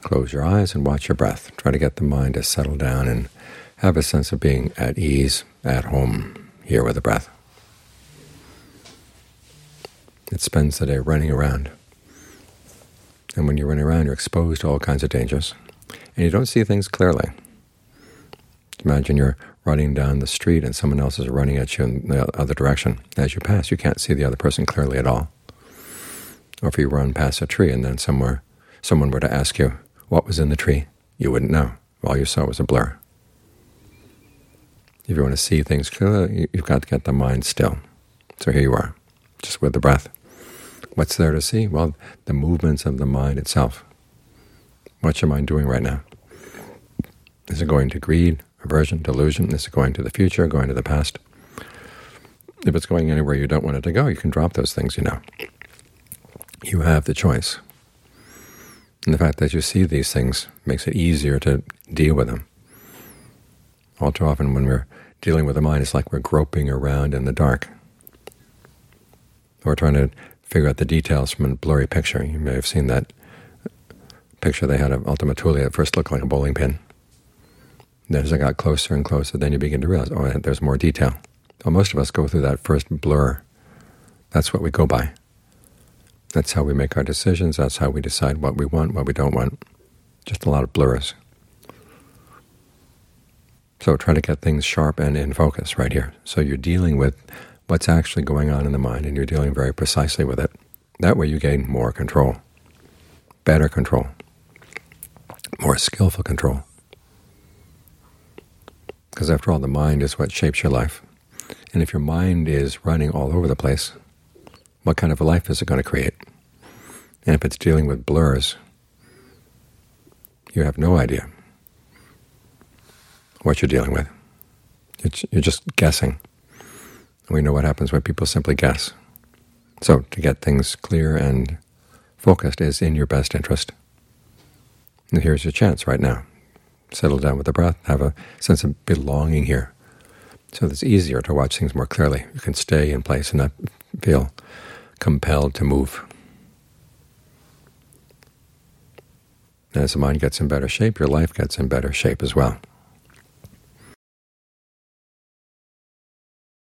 Close your eyes and watch your breath. Try to get the mind to settle down and have a sense of being at ease, at home, here with the breath. It spends the day running around. And when you run around, you're exposed to all kinds of dangers, and you don't see things clearly. Imagine you're running down the street and someone else is running at you in the other direction. As you pass, you can't see the other person clearly at all. Or if you run past a tree and then someone were to ask you what was in the tree, you wouldn't know. All you saw was a blur. If you want to see things clearly, you've got to get the mind still. So here you are, just with the breath. What's there to see? Well, the movements of the mind itself. What's your mind doing right now? Is it going to greed, aversion, delusion? Is it going to the future, going to the past? If it's going anywhere you don't want it to go, you can drop those things, you know. You have the choice. And the fact that you see these things makes it easier to deal with them. All too often when we're dealing with the mind, it's like we're groping around in the dark. Or trying to figure out the details from a blurry picture. You may have seen that picture they had of Ultima Thule. At first looked like a bowling pin. Then as it got closer and closer, then you begin to realize, oh, there's more detail. Well, most of us go through that first blur. That's what we go by. That's how we make our decisions. That's how we decide what we want, what we don't want. Just a lot of blurs. So try to get things sharp and in focus right here. So you're dealing with what's actually going on in the mind, and you're dealing very precisely with it. That way you gain more control, better control, more skillful control. Because after all, the mind is what shapes your life. And if your mind is running all over the place, what kind of a life is it going to create? And if it's dealing with blurs, you have no idea what you're dealing with. You're just guessing. And we know what happens when people simply guess. So to get things clear and focused is in your best interest. And here's your chance right now. Settle down with the breath, have a sense of belonging here. So it's easier to watch things more clearly. You can stay in place and not feel compelled to move. As the mind gets in better shape, your life gets in better shape as well.